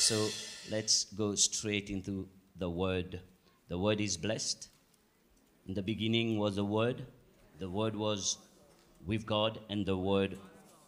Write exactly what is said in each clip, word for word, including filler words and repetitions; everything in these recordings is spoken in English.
So let's go straight into the Word. The Word is blessed. In the beginning was the Word. The Word was with God, and the Word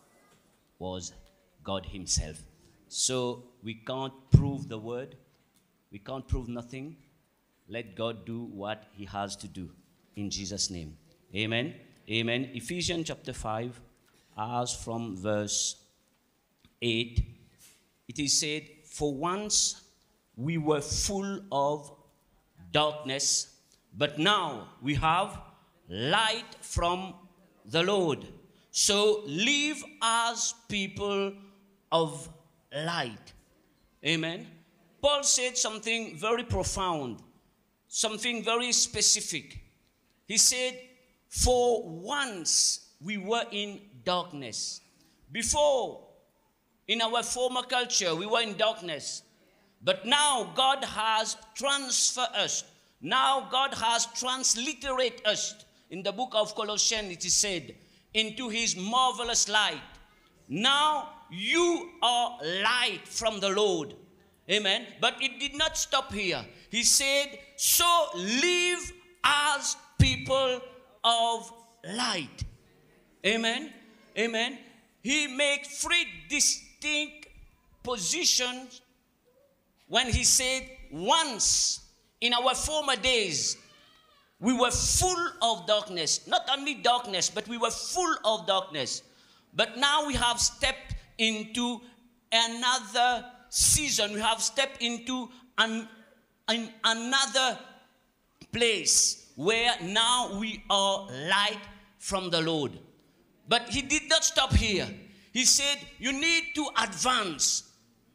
was God Himself. So we can't prove the Word. We can't prove nothing. Let God do what He has to do. In Jesus' name. Amen. Amen. Ephesians chapter five, as from verse eight, it is said, "For once we were full of darkness, but now we have light from the Lord. So live as people of light." Amen. Paul said something very profound, something very specific. He said, for once we were in darkness. Before, in our former culture, we were in darkness. But now God has transferred us. Now God has transliterated us. In the book of Colossians, it is said, into His marvelous light. Now you are light from the Lord. Amen. But it did not stop here. He said, so live as people of light. Amen. Amen. He made three distinct positions when He said, once in our former days, we were full of darkness. Not only darkness, but we were full of darkness. But now we have stepped into another season. We have stepped into an, an, another place where now we are light from the Lord. But He did not stop here. He said, you need to advance.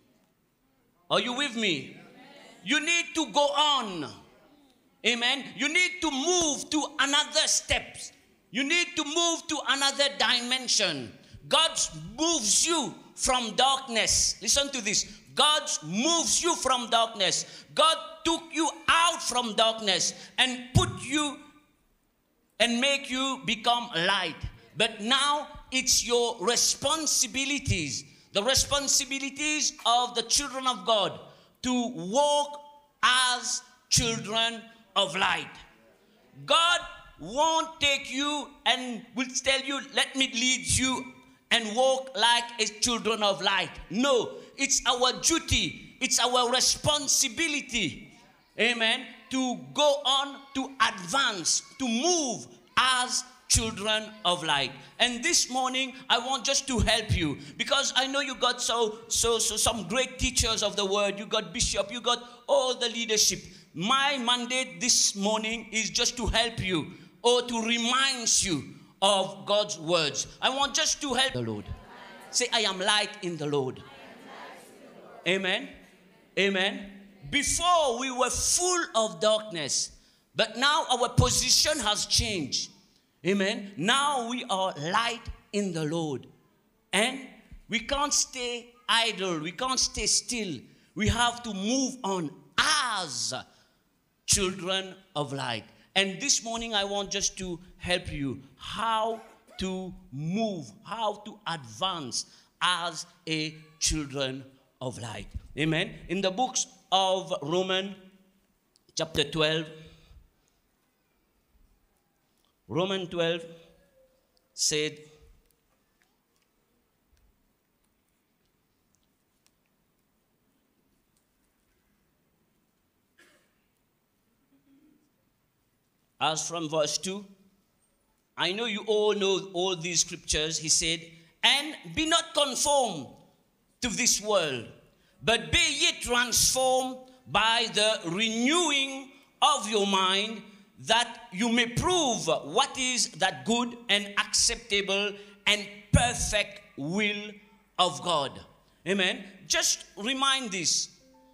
Are you with me? You need to go on. Amen. You need to move to another step. You need to move to another dimension. God moves you from darkness. Listen to this. God moves you from darkness. God took you out from darkness and put you and make you become light. But now it's your responsibilities, the responsibilities of the children of God to walk as children of light. God won't take you and will tell you, let me lead you and walk like a children of light. No, it's our duty, it's our responsibility, amen, to go on, to advance, to move as children of light. And this morning, I want just to help you, because I know you got so, so, so some great teachers of the word. You got bishop, you got all the leadership. My mandate this morning is just to help you, or to remind you of God's words. I want just to help the Lord. Say, I am light in the Lord. Amen. Amen. Before we were full of darkness, but now our position has changed. Amen. Now we are light in the Lord. And we can't stay idle. We can't stay still. We have to move on as children of light. And this morning I want just to help you how to move, how to advance as a children of light. Amen. In the books of Romans chapter twelve, Romans twelve said, as from verse two, I know you all know all these scriptures. He said, and be not conformed to this world, but be ye transformed by the renewing of your mind, that you may prove what is that good and acceptable and perfect will of God. Amen. Just remind this.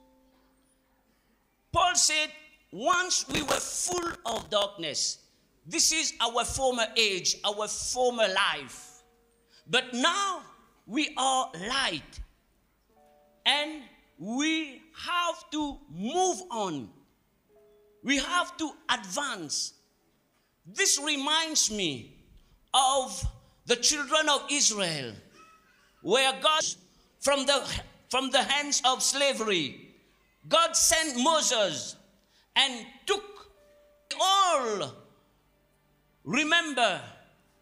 Paul said, once we were full of darkness. This is our former age, our former life. But now we are light. And we have to move on. We have to advance. This reminds me of the children of Israel, where God, from the from the hands of slavery, God sent Moses and took all. Remember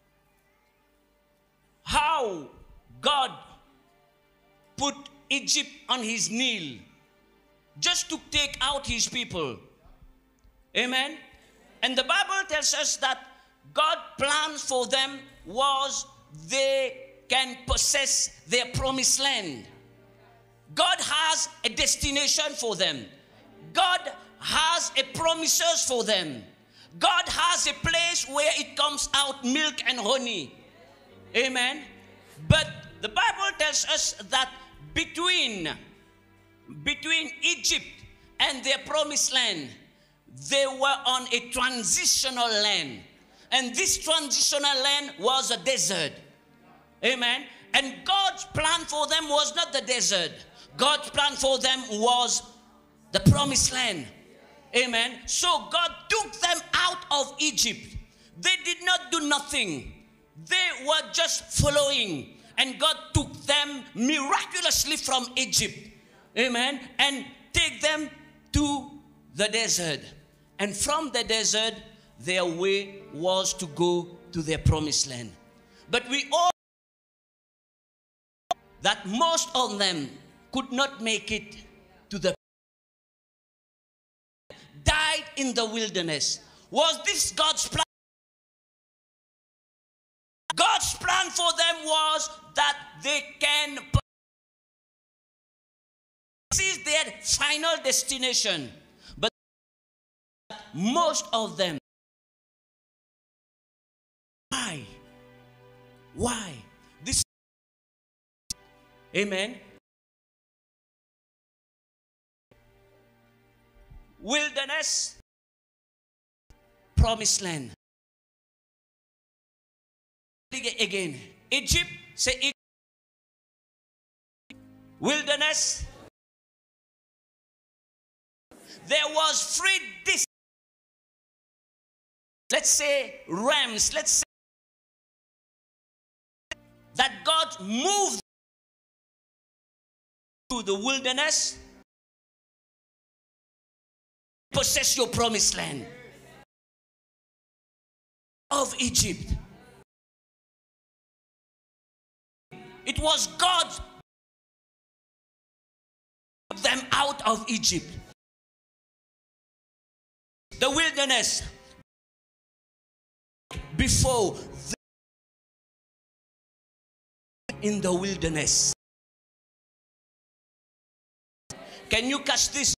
how God put Egypt on his knee just to take out his people. Amen. And the Bible tells us that God's plan for them was they can possess their promised land. God has a destination for them. God has a promises for them. God has a place where it comes out milk and honey. Amen. But the Bible tells us that between, between Egypt and their promised land, they were on a transitional land. And this transitional land was a desert. Amen. And God's plan for them was not the desert. God's plan for them was the promised land. Amen. So God took them out of Egypt. They did not do nothing. They were just following. And God took them miraculously from Egypt. Amen. And take them to the desert. And from the desert, their way was to go to their promised land. But we all know that most of them could not make it to the died in the wilderness. Was this God's plan? God's plan for them was that they can. This is their final destination. But most of them. Why? Why? This. Amen. Wilderness, promised land. Again, Egypt, say Egypt. Wilderness. There was three dis. Let's say rams. Let's say that God moved to the wilderness. Possess your promised land of Egypt. It was God who took them out of Egypt. The wilderness. Before in the wilderness. Can you catch this?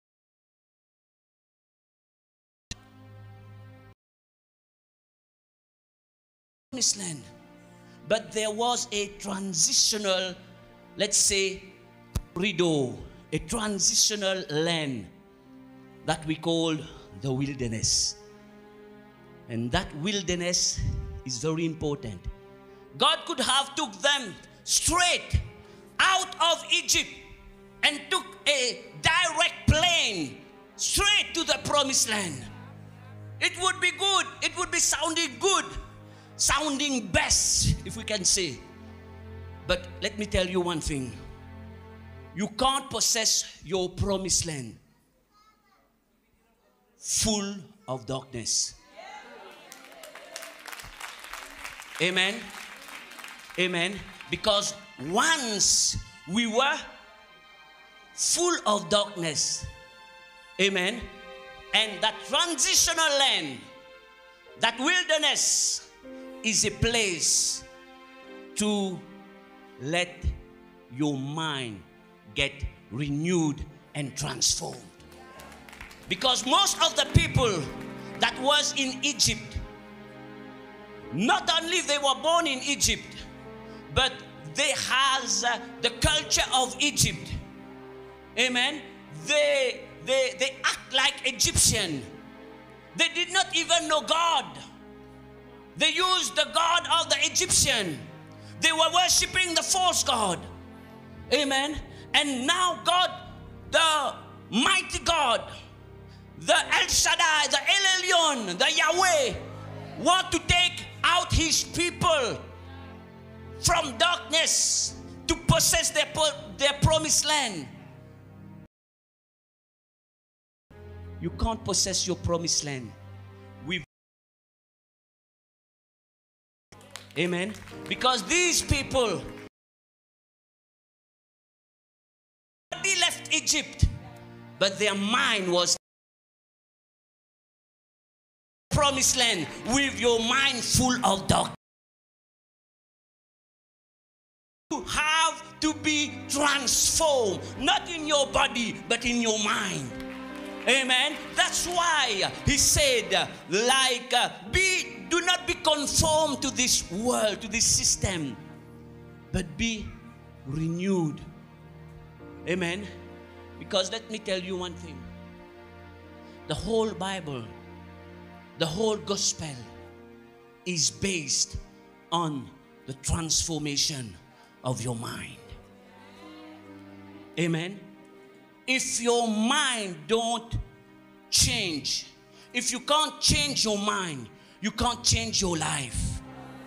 Promised land. But there was a transitional, let's say, corridor, a transitional land that we call the wilderness. And that wilderness is very important. God could have took them straight out of Egypt and took a direct plane straight to the promised land. It would be good. It would be sounding good. Sounding best, if we can say. But let me tell you one thing. You can't possess your promised land full of darkness. Amen. Amen. Because once we were full of darkness, amen, and that transitional land, that wilderness, is a place to let your mind get renewed and transformed. Because most of the people that was in Egypt, not only they were born in Egypt, but they has uh, the culture of Egypt. Amen. They, they, they act like Egyptian. They did not even know God. They used the God of the Egyptian. They were worshiping the false God. Amen. And now God, the mighty God, the El Shaddai, the El Elyon, the Yahweh, want to take out his people from darkness to possess their, their promised land. You can't possess your promised land. We've Amen. Because these people, they left Egypt, but their mind was promised land with your mind full of darkness. You have to be transformed, not in your body, but in your mind. Amen. That's why he said, like, uh, be, do not be conformed to this world, to this system, but be renewed. Amen. Because let me tell you one thing. The whole Bible, the whole gospel is based on the transformation of your mind. Amen. If your mind don't change, if you can't change your mind, you can't change your life.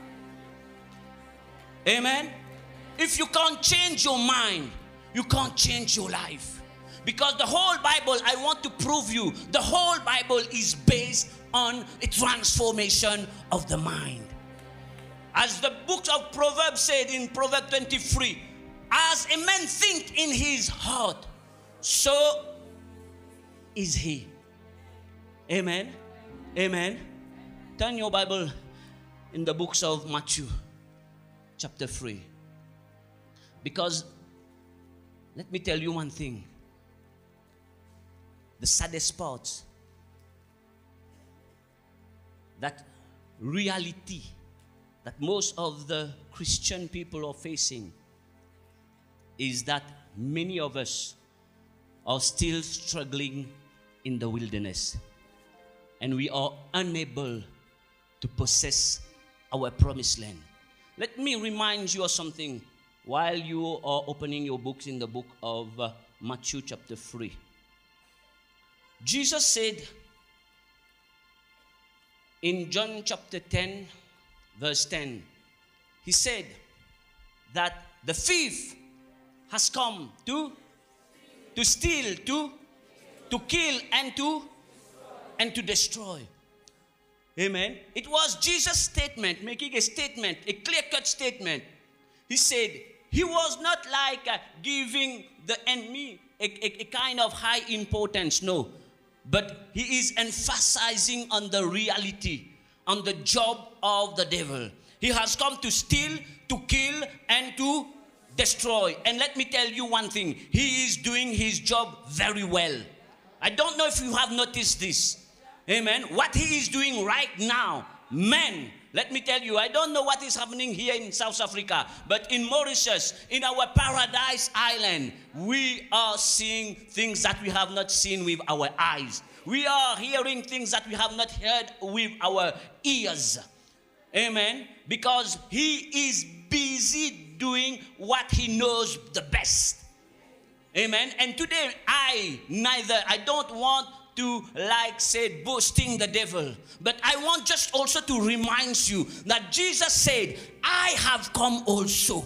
Amen. If you can't change your mind, you can't change your life. Because the whole Bible, I want to prove you, the whole Bible is based on a transformation of the mind. As the book of Proverbs said in Proverbs twenty-three, as a man think in his heart, so is he. Amen. Amen. Turn your Bible in the books of Matthew, chapter three. Because let me tell you one thing. The saddest part, that reality that most of the Christian people are facing, is that many of us are still struggling in the wilderness, and we are unable to possess our promised land. Let me remind you of something while you are opening your books in the book of uh, Matthew chapter three. Jesus said in John chapter ten, verse ten, he said that the thief has come to to steal, to to kill, and to and to destroy. Amen. It was Jesus' statement, making a statement, a clear-cut statement. He said he was not like uh, giving the enemy a, a, a kind of high importance, no. But he is emphasizing on the reality, on the job of the devil. He has come to steal, to kill, and to destroy. And let me tell you one thing. He is doing his job very well. I don't know if you have noticed this. Amen. What he is doing right now, man, let me tell you, I don't know what is happening here in South Africa, but in Mauritius, in our paradise island, we are seeing things that we have not seen with our eyes. We are hearing things that we have not heard with our ears. Amen. Because he is busy doing what he knows the best. Amen. And today, I neither, I don't want to, like say, boasting the devil. But I want just also to remind you that Jesus said, I have come also.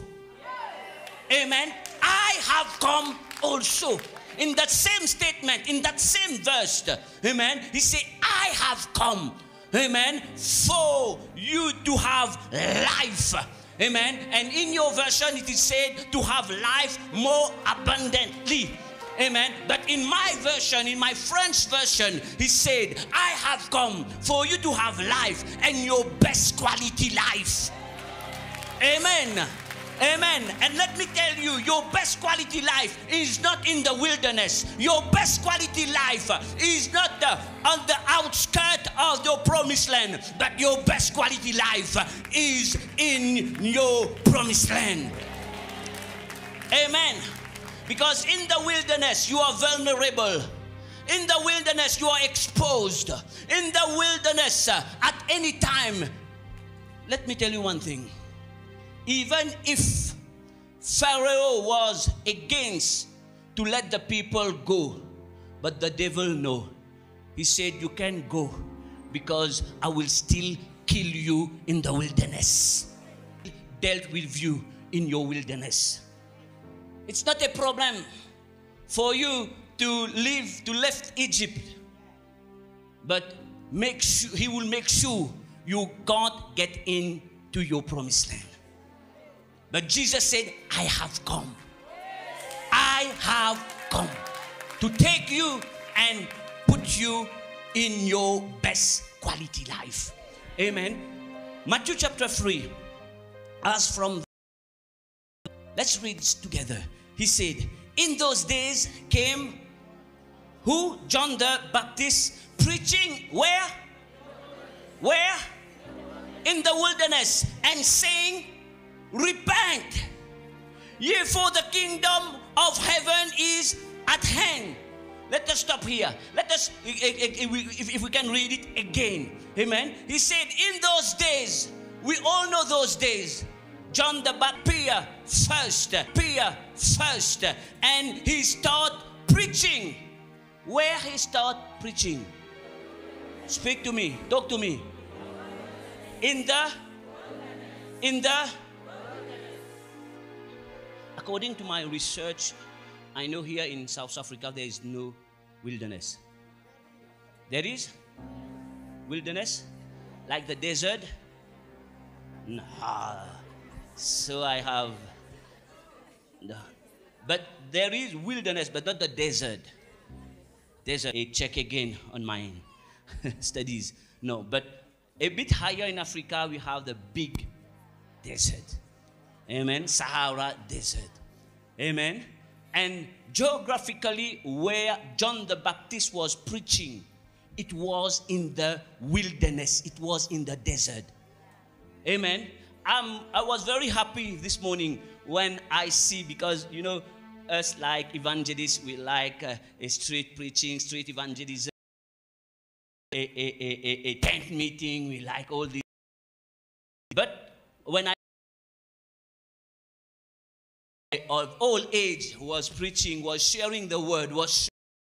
Amen. I have come also. In that same statement, in that same verse, amen, he said, I have come, amen, for you to have life. Amen. And in your version, it is said to have life more abundantly. Amen. But in my version, in my French version, he said, I have come for you to have life and your best quality life. Amen. Amen. And let me tell you, your best quality life is not in the wilderness. Your best quality life is not uh, on the outskirts of your promised land, but your best quality life is in your promised land. Amen. Because in the wilderness, you are vulnerable. In the wilderness, you are exposed. In the wilderness, uh, at any time, let me tell you one thing. Even if Pharaoh was against to let the people go, but the devil no. He said, you can't go because I will still kill you in the wilderness. He dealt with you in your wilderness. It's not a problem for you to leave, to left Egypt. But make sure, he will make sure you can't get into your promised land. But Jesus said, I have come. I have come to take you and put you in your best quality life. Amen. Matthew chapter three, as from, let's read this together. He said, in those days came who? John the Baptist, preaching where? Where? In the wilderness, and saying, repent, ye for the kingdom of heaven is at hand. Let us stop here. Let us, if we can read it again. Amen. He said, in those days, we all know those days. John the Baptist first, Peter first, and he started preaching. Where he started preaching? Speak to me. Talk to me. In the, in the, according to my research, I know here in South Africa there is no wilderness. There is wilderness, like the desert. Nah. So I have, no. But there is wilderness, but not the desert. Desert. I check again on my studies. No, but a bit higher in Africa we have the big desert. Amen. Sahara Desert. Amen. And geographically, where John the Baptist was preaching, it was in the wilderness. It was in the desert. Amen. Um, I was very happy this morning when I see, because, you know, us like evangelists, we like uh, a street preaching, street evangelism, a, a, a, a tent meeting, we like all this. But when I of old age was preaching, was sharing the word, was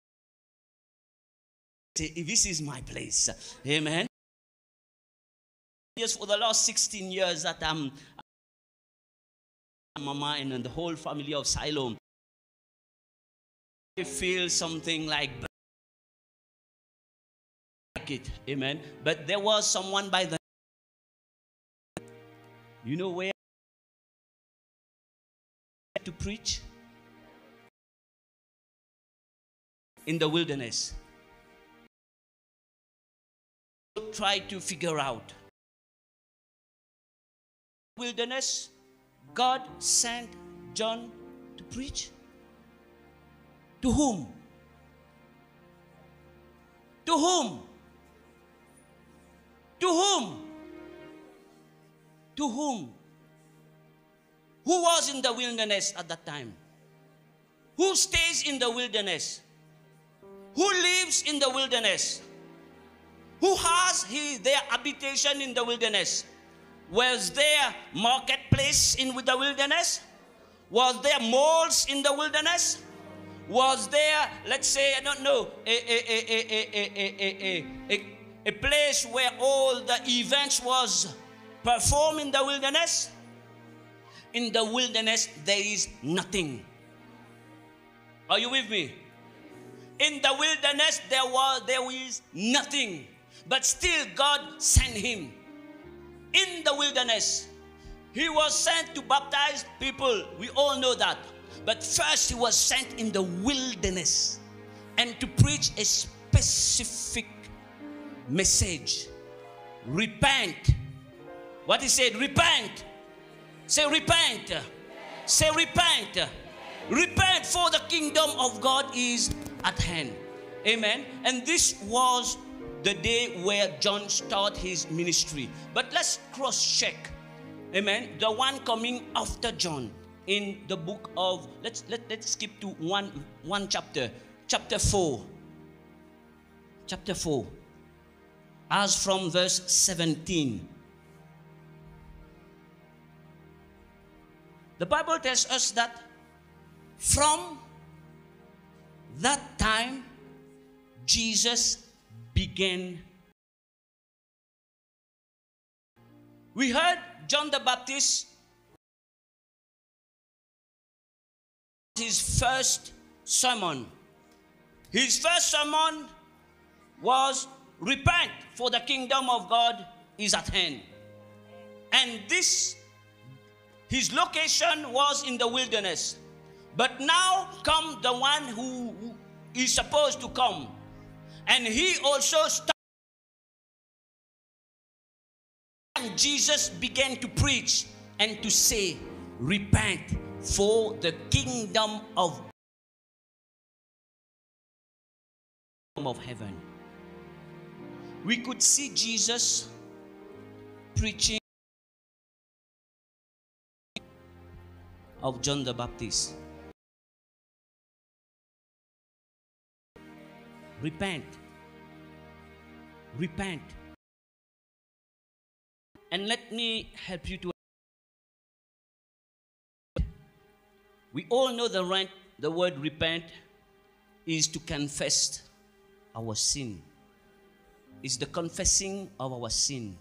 sharing, this is my place. Amen. Yes, for the last sixteen years that I'm Mama and the whole family of Siloam, I feel something like it. Amen. But there was someone by the, you know where to preach? In the wilderness. Try to figure out. Wilderness, God sent John to preach. To whom? To whom? To whom? To whom? Who was in the wilderness at that time? Who stays in the wilderness? Who lives in the wilderness? Who has he, their habitation in the wilderness? Was there marketplace in the wilderness? Was there malls in the wilderness? Was there, let's say, I don't know, a, a, a, a, a, a, a, a place where all the events was performed in the wilderness? In the wilderness, there is nothing. Are you with me? In the wilderness, there was there is nothing. But still, God sent him. In the wilderness, he was sent to baptize people. We all know that. But first, he was sent in the wilderness and to preach a specific message. Repent. What he said, repent. Say repent. Say repent. Repent, for the kingdom of God is at hand. Amen. And this was the day where John started his ministry. But let's cross-check. Amen. The one coming after John in the book of, let's let, let's skip to one one chapter. Chapter four. Chapter four. As from verse seventeen. The Bible tells us that from that time, Jesus began. We heard John the Baptist his first sermon. His first sermon was, repent, for the kingdom of God is at hand. And this, his location was in the wilderness. But now come the one who is supposed to come. And he also started. And Jesus began to preach and to say, repent, for the kingdom of of heaven. We could see Jesus preaching of John the Baptist. Repent. Repent. And let me help you to. We all know the right, the word repent is to confess our sin. It's the confessing of our sin.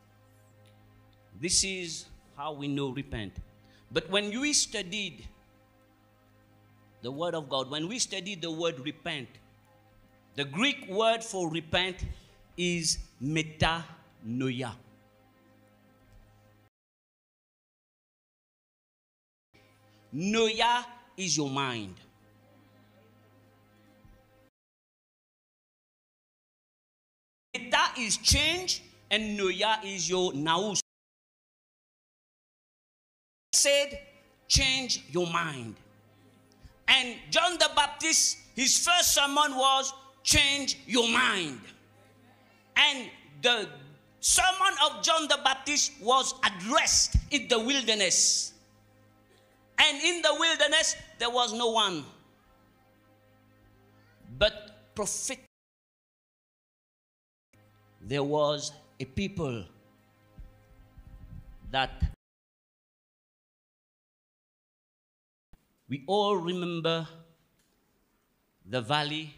This is how we know repent. But when we studied the word of God, when we studied the word repent, the Greek word for repent is metanoia. Noia is your mind. Meta is change, and noia is your nous. Said, change your mind. And John the Baptist, his first sermon was, change your mind. And the sermon of John the Baptist was addressed in the wilderness. And in the wilderness, there was no one but prophet. There was a people that we all remember the valley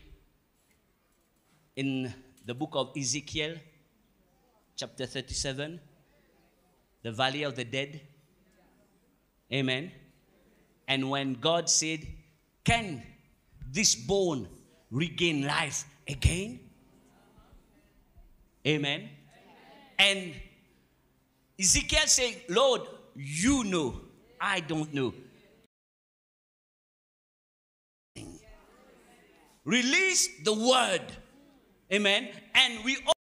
in the book of Ezekiel, chapter thirty-seven, the valley of the dead. Amen. And when God said, can this bone regain life again? Amen. Amen. And Ezekiel said, Lord, you know, I don't know. Release the word. Amen. And we all,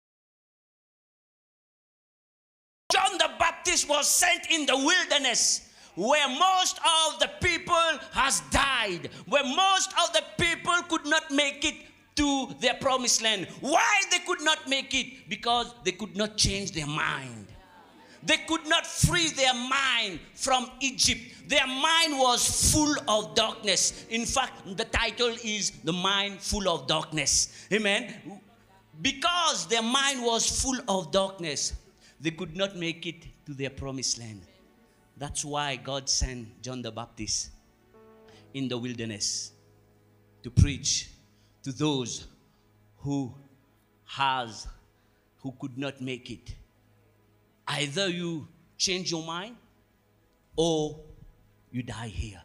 John the Baptist was sent in the wilderness, where most of the people has died, where most of the people could not make it to their promised land. Why they could not make it? Because they could not change their mind. They could not free their mind from Egypt. Their mind was full of darkness. In fact, the title is The Mind Full of Darkness. Amen. Because their mind was full of darkness, they could not make it to their promised land. That's why God sent John the Baptist in the wilderness to preach to those who has, who could not make it. Either you change your mind or you die here.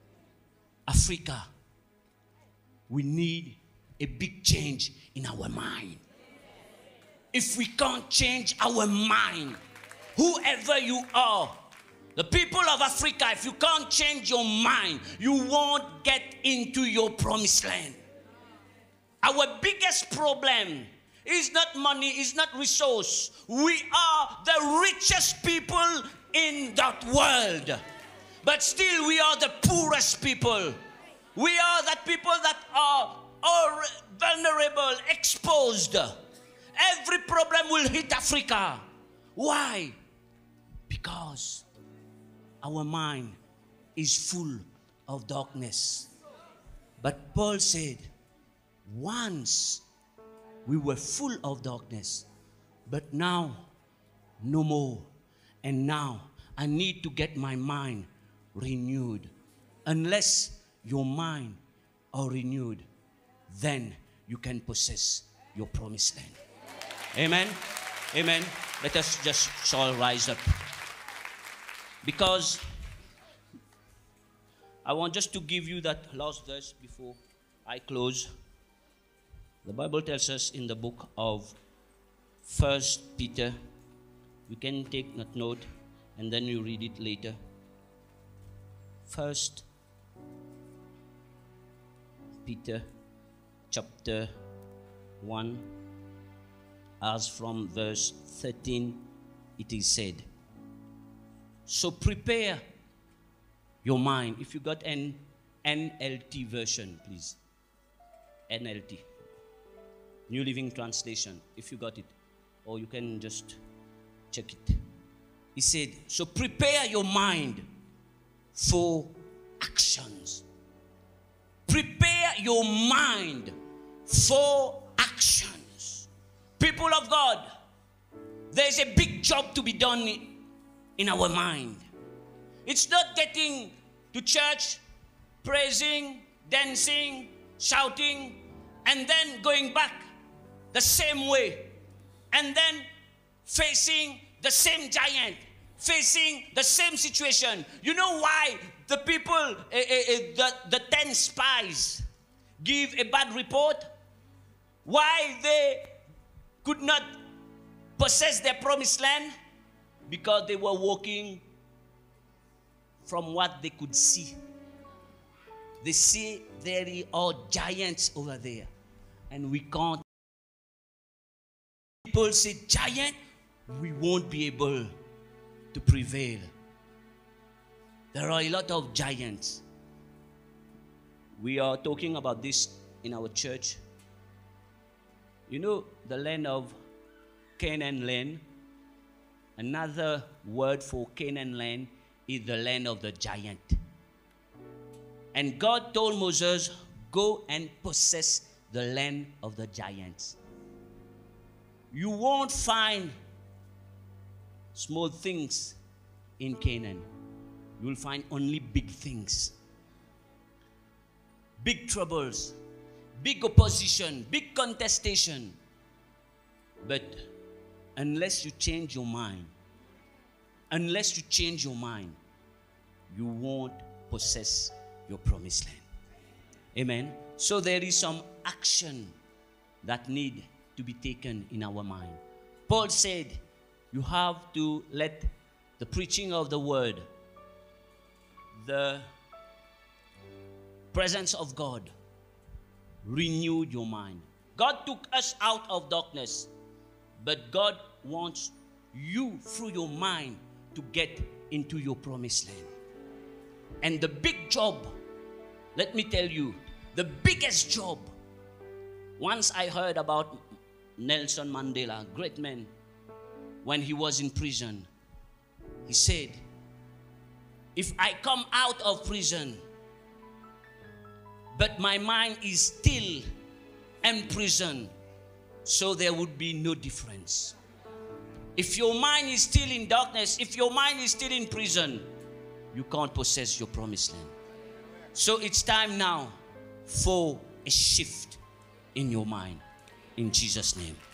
Africa, we need a big change in our mind. If we can't change our mind, whoever you are, the people of Africa, if you can't change your mind, you won't get into your promised land. Our biggest problem is not money, is not resource. We are the richest people in that world. But still we are the poorest people. We are the people that are, are vulnerable, exposed. Every problem will hit Africa. Why? Because our mind is full of darkness. But Paul said, once we were full of darkness, but now no more. And now I need to get my mind renewed. Unless your mind are renewed, then you can possess your promised land. Amen. Amen. Let us just all rise up. Because I want just to give you that last verse before I close. The Bible tells us in the book of First Peter, you can take that note and then you read it later. First Peter chapter one, as from verse thirteen, it is said, so prepare your mind. If you got an N L T version, please. N L T. New Living Translation, if you got it. Or you can just check it. He said, so prepare your mind for actions. Prepare your mind for actions. People of God, there's a big job to be done in our mind. It's not getting to church, praising, dancing, shouting, and then going back the same way. And then facing the same giant, facing the same situation. You know why the people, uh, uh, uh, the, the ten spies give a bad report? Why they could not possess their promised land? Because they were walking from what they could see. They see there are giants over there, and we can't. People say, giant, we won't be able to prevail. There are a lot of giants. We are talking about this in our church. You know, the land of Canaan land, another word for Canaan land is the land of the giant. And God told Moses, go and possess the land of the giants. You won't find small things in Canaan. You will find only big things. Big troubles, big opposition, big contestation. But unless you change your mind, unless you change your mind, you won't possess your promised land. Amen. So there is some action that need to be taken in our mind. Paul said, you have to let the preaching of the word, the presence of God, renew your mind. God took us out of darkness, but God wants you through your mind to get into your promised land. And the big job, let me tell you, the biggest job, once I heard about Nelson Mandela, great man, when he was in prison, he said, if I come out of prison, but my mind is still in prison, so there would be no difference. If your mind is still in darkness, if your mind is still in prison, you can't possess your promised land. So it's time now for a shift in your mind. In Jesus' name.